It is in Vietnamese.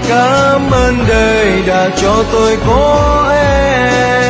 Cảm ơn đời đã cho tôi có em.